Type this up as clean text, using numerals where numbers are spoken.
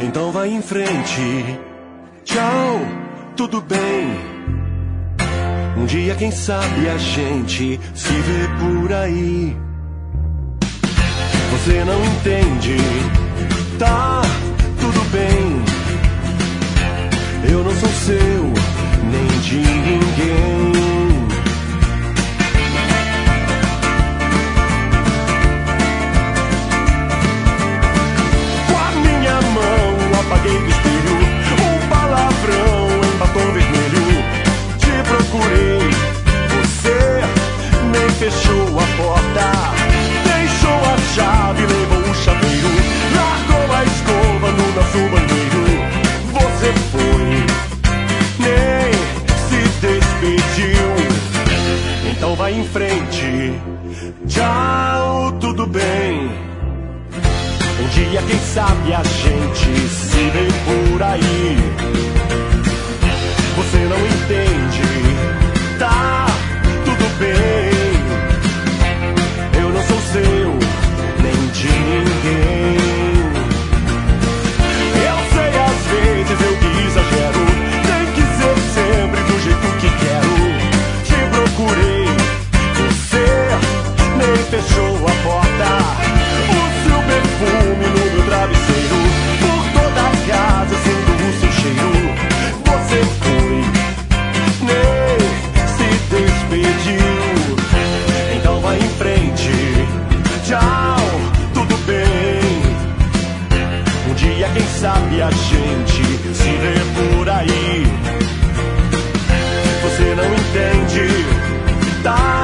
Então vai em frente. Tchau, tudo bem. Um dia, quem sabe, a gente se vê por aí. Você não entende, tá tudo bem. Eu não sou seu, nem de ninguém. Com a minha mão apaguei do espelho um palavrão em batom vermelho. Te procurei, você nem fechou a porta. Deixou a chave, levou o chaveiro, largou a escova no nosso banheiro. Você foi, nem se despediu. Então vai em frente. Tchau, tudo bem. Um dia, quem sabe, a gente se vê por aí. Você não entende, tá tudo bem. Eu não sou seu, nem de ninguém. Eu sei, às vezes eu que exagero. Tem que ser sempre do jeito que quero. Te procurei, você nem fechou a porta. O seu perfume no meu travesseiro, por toda a casa sendo o seu cheiro. Você foi, nem se despediu. Então vai em frente. Tchau, tudo bem. Um dia, quem sabe, a gente se vê por aí. Você não entende, tá